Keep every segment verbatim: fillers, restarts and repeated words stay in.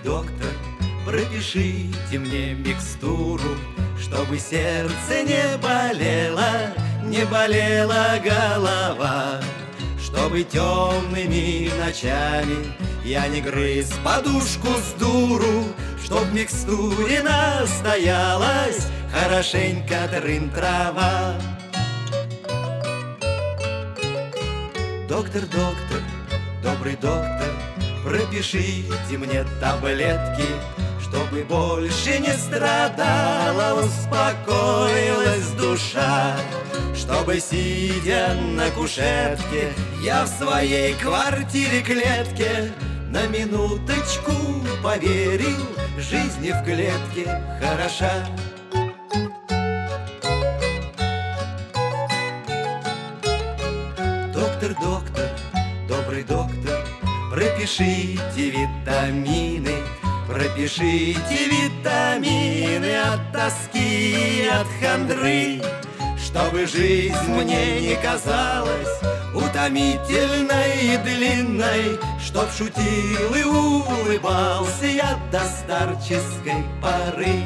доктор, пропишите мне микстуру, чтобы сердце не болело, не болела голова, чтобы темными ночами я не грыз подушку с дуру, чтоб в микстуре настоялась хорошенько трын-трава. Доктор, доктор, добрый доктор, пропишите мне таблетки, чтобы больше не страдала, успокоилась душа, чтобы, сидя на кушетке, я в своей квартире-клетке на минуточку поверил, жизни в клетке хороша. Доктор, доктор, добрый доктор, пропишите витамины, пропишите витамины от тоски и от хандры, чтобы жизнь мне не казалась утомительной и длинной, чтоб шутил и улыбался я до старческой поры.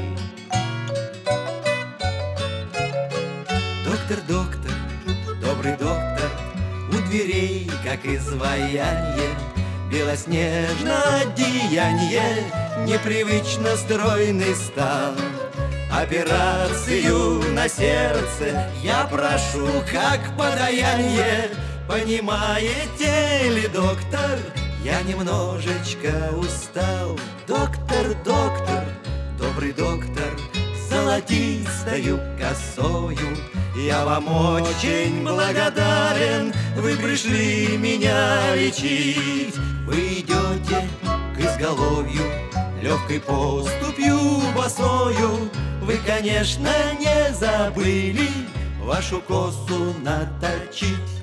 Доктор, доктор, добрый доктор, у дверей, как изваяние, белоснежно одеянье, непривычно стройный стан. Операцию на сердце я прошу как подаяние. Понимаете ли, доктор, я немножечко устал. Доктор, доктор, добрый доктор, золотистою косою я вам очень благодарен. Вы пришли меня лечить. Вы идете к изголовью легкой поступью босою. Вы, конечно, не забыли вашу косу наточить.